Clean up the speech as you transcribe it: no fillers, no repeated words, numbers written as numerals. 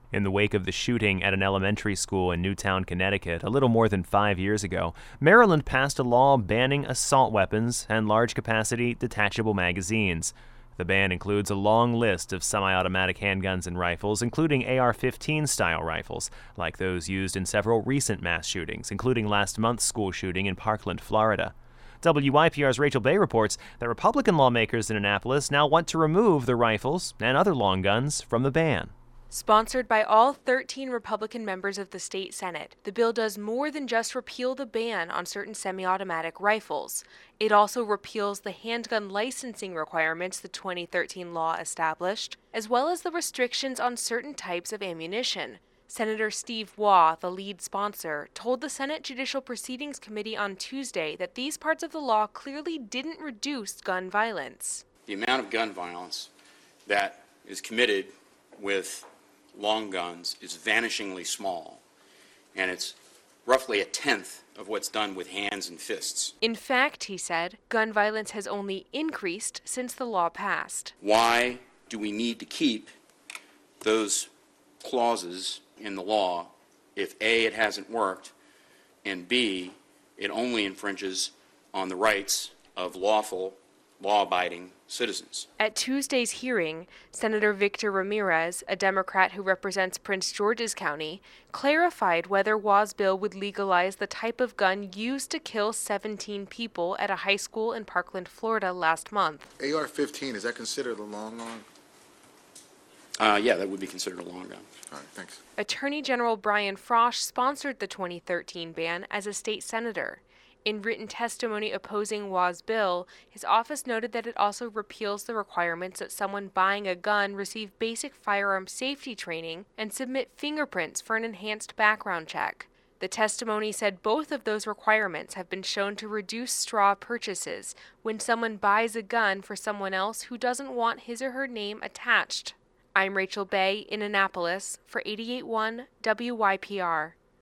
In the wake of the shooting at an elementary school in Newtown, Connecticut, a little more than 5 years ago, Maryland passed a law banning assault weapons and large-capacity detachable magazines. The ban includes a long list of semi-automatic handguns and rifles, including AR-15-style rifles, like those used in several recent mass shootings, including last month's school shooting in Parkland, Florida. WYPR's Rachel Bay reports that Republican lawmakers in Annapolis now want to remove the rifles and other long guns from the ban. Sponsored by all 13 Republican members of the state Senate, the bill does more than just repeal the ban on certain semi-automatic rifles. It also repeals the handgun licensing requirements the 2013 law established, as well as the restrictions on certain types of ammunition. Senator Steve Waugh, the lead sponsor, told the Senate Judicial Proceedings Committee on Tuesday that these parts of the law clearly didn't reduce gun violence. The amount of gun violence that is committed with long guns is vanishingly small, and it's roughly a tenth of what's done with hands and fists. In fact, he said, gun violence has only increased since the law passed. Why do we need to keep those clauses in the law if A, it hasn't worked, and B, it only infringes on the rights of lawful, law-abiding citizens? At Tuesday's hearing, Senator Victor Ramirez, a Democrat who represents Prince George's County, clarified whether Waugh's bill would legalize the type of gun used to kill 17 people at a high school in Parkland, Florida last month. AR-15, is that considered a long gun? Yeah, that would be considered a long gun. All right, thanks. Attorney General Brian Frosch sponsored the 2013 ban as a state senator. In written testimony opposing Waugh's bill, his office noted that it also repeals the requirements that someone buying a gun receive basic firearm safety training and submit fingerprints for an enhanced background check. The testimony said both of those requirements have been shown to reduce straw purchases when someone buys a gun for someone else who doesn't want his or her name attached. I'm Rachel Bay in Annapolis for 88.1 WYPR.